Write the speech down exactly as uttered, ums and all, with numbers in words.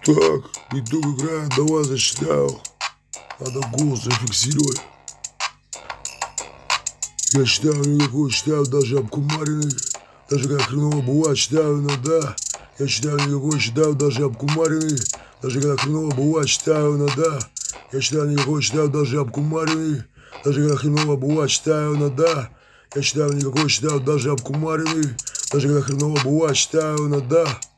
Так, итог играет, давай зачитаю. Надо голос зафиксировать. Я читаю никакой, читаю даже обкумаренный. Даже когда хреново бывает, читаю иногда. Я читаю никакой, читаю даже обкумаренный. Даже когда хреново бывает, читаю иногда. Я читаю никакой, читаю даже обкумаренный. Даже когда хреново бывает, читаю иногда. Я читаю никакой, читаю даже обкумаренный. Даже когда хреново бывает, читаю иногда.